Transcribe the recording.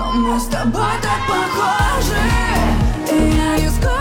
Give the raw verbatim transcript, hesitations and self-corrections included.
Мы с тобой так похожи, и я искала